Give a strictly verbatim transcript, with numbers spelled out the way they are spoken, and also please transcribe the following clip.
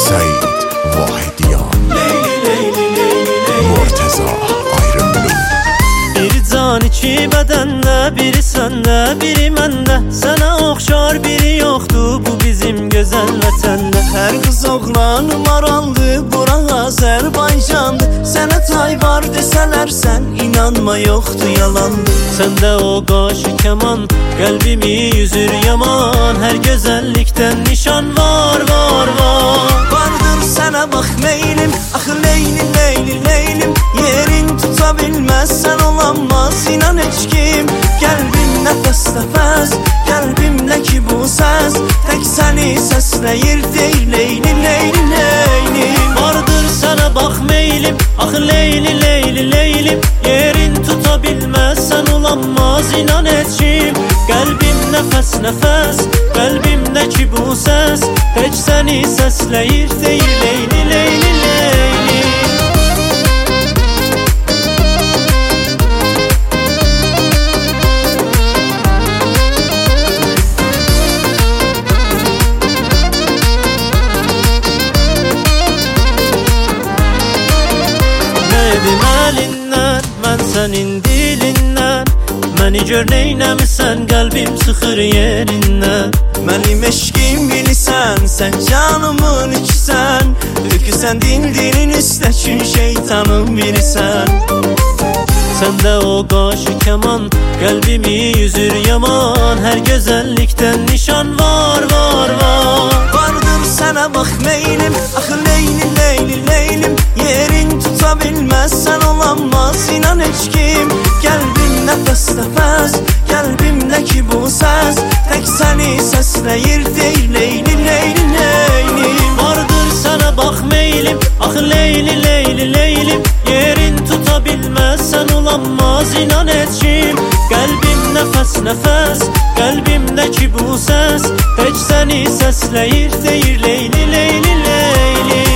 Seyid Vahidyan, Leyli leyli leyli leyli Murteza Ayrımlı. Bir can iki bədəndə, biri səndə, biri məndə. Sənə oxşar biri yoxdur bu bizim gözəl vətəndə. Hər qız oğlan maraldı, bura Azərbaycandı. Sənə tay var desələr sən inanma, yoxdur yalandı. Səndə o qaşı kəman, qəlbimi yüzür yaman. Hər gözəllikdən nişan var, var, var. Vardır sənə bax meylim, axı leyli leyli leylim. Yerin tuta bilməz, sən olanmaz inan heç kim. Qəlbim nəfəs nəfəs, qəlbimlə ki bu səs. Tək səni səsləyir deyil leyli leyli leylim. Vardır sənə bax meylim, axı leyli leyli leylim. Yerin tuta bilməz, sən olanmaz inan heç kim. Qəlbim nəfəs nəfəs, qəlbimdə ki bu səs. Tək səni səsləyir deyil leyli leyli leylim. Nədim əlindən, mən sənin dilindən. Məni gör neynəmisən, qəlbim sıxır yerindən. Mənim eşqim bilirsən, sən canımın ikisən. Töküsən dil-dilin üstə çün şeytanım bilirsən. Səndə o qaşı kəman, qəlbimi yüzür yaman. Hər gözəllikdən nişan var, var, var. Vardır sənə bax meylim, axı leyli leyli leylim. Yerin tuta bilməz, sən olanmaz inan heç kim. Qəlbim nəfəs nəfəs, qəlbimlə ki bu səs. Tək səni səsləyir deyil leyli leyli leylim. Vardır sənə bax meylim, axı leyli leyli leylim. Yerin tuta bilməz, sən olanmaz inan heç kim. Qəlbim nəfəs nəfəs, qəlbimdə ki bu səs. Tək səni səsləyir deyir leyli leyli leylim.